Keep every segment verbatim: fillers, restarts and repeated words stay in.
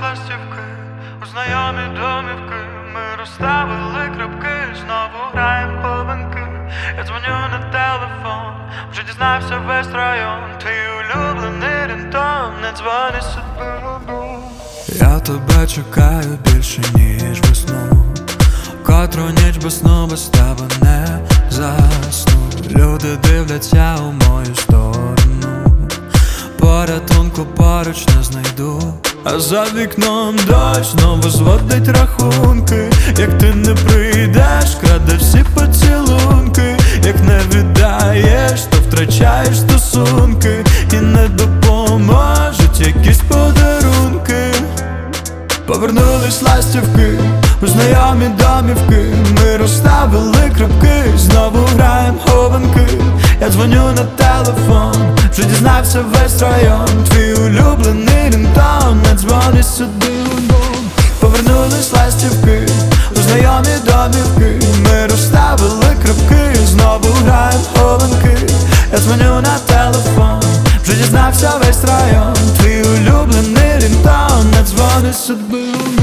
ластівки у знайомі домівки. Ми розставили крапки, знову граєм хованки. Я дзвоню на телефон, вже дізнався весь район. Твій улюблений рінтон, не дзвони собі. Я тебе чекаю більше, ніж весну. Котру ніч без сну, без тебе не засну. Люди дивляться у мою сторону, порятунку поруч не знайду. А за вікном дощ знову зводить рахунки. Як ти не прийдеш, краде всі поцілунки. Як не віддаєш, то втрачаєш стосунки. І не допоможуть якісь подарунки. Повернулись ластівки у знайомі домівки. Ми розставили крапки, знову граєм хованки. Я дзвоню на телефон, вже дізнався весь район. Твій улюблений рінтон, не дзвони сюди. Повернулись ластівки у знайомі домівки. Ми розставили крапки, знову граєм хованки. Я дзвоню на телефон, вже дізнався весь район. Твій улюблений рінтон, не дзвони сюди.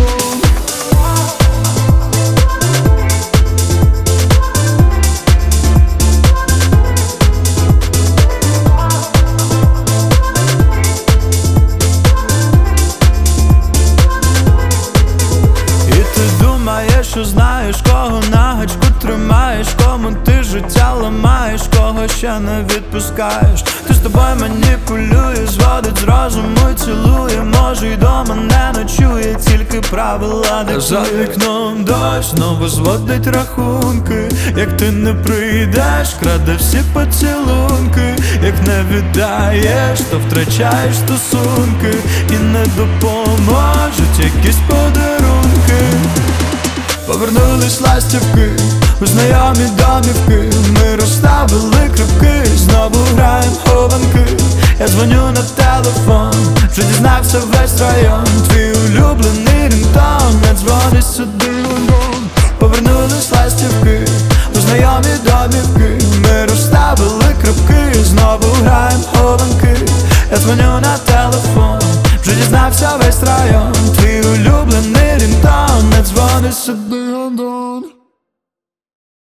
Що знаєш, кого на гачку тримаєш, кому ти життя ламаєш, кого ще не відпускаєш. Ти з тобою маніпулюєш, зводить з розуму й цілує. Може й дома не ночує, тільки правила диктує. За вікном дощ знову зводить рахунки. Як ти не прийдеш, краде всі поцілунки. Як не віддаєш, то втрачаєш стосунки. І не допоможуть якісь подарунки. Повернулись ластівки у знайомі домівки. Ми розставили крапки, знову граєм хованки. Я дзвоню на телефон, вже дізнався весь район. Твій улюблений рінтон, не дзвони сюди. Повернулись ластівки у знайомі домівки. Ми розставили крапки, знову граєм хованки. Я дзвоню на телефон, вже дізнався весь район. Твій улюблений рінтон, не дзвони сюди.